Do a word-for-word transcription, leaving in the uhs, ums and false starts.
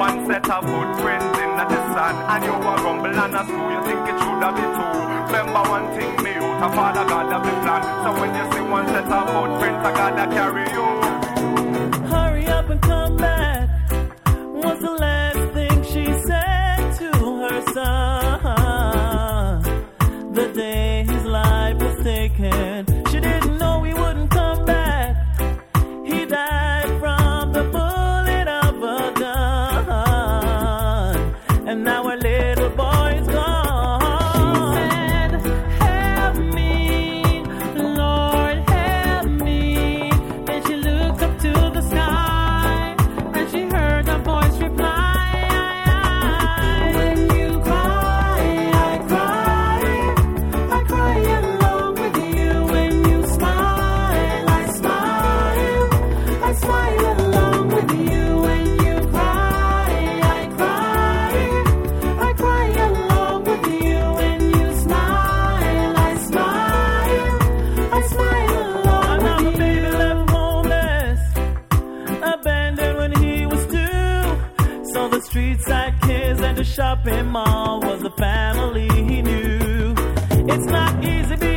one set of footprints in the sand, and you a rumble and a screw, you think it should have been two. Remember one thing, me out, a father God have the plan. So when you see one set of footprints, I gotta carry you. Hurry up and come back, was the last thing she said to her son. The day his life was taken, she didn't know he wouldn't come back. He died from the bullet of a gun, and now her little boy's gone. She said, help me, Lord, help me. Then she looked up to the sky, and she heard a voice reply, when you cry, I cry, I cry along with you. When you smile, I smile, I smile along with you. When you cry, I cry, I cry along with you. When you smile, I smile, I smile along with you. Another baby left homeless, abandoned when he was two. So the street side kids and the shopping mall was the family he knew. It's not easy being